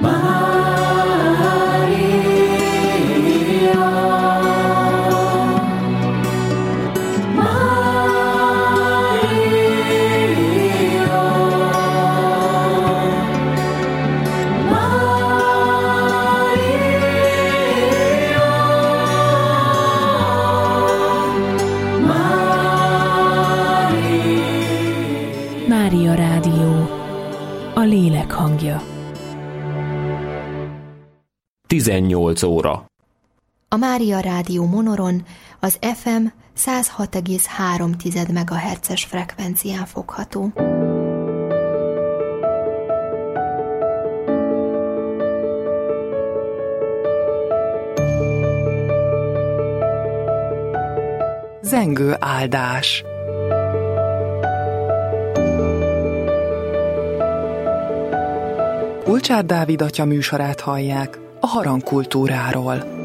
Mária Rádió, a lélek hangja. 18 óra. A Mária Rádió Monoron az FM 106,3 MHz-es frekvencián fogható. Zengő áldás. Kulcsár Dávid atya műsorát hallják a harangkultúráról.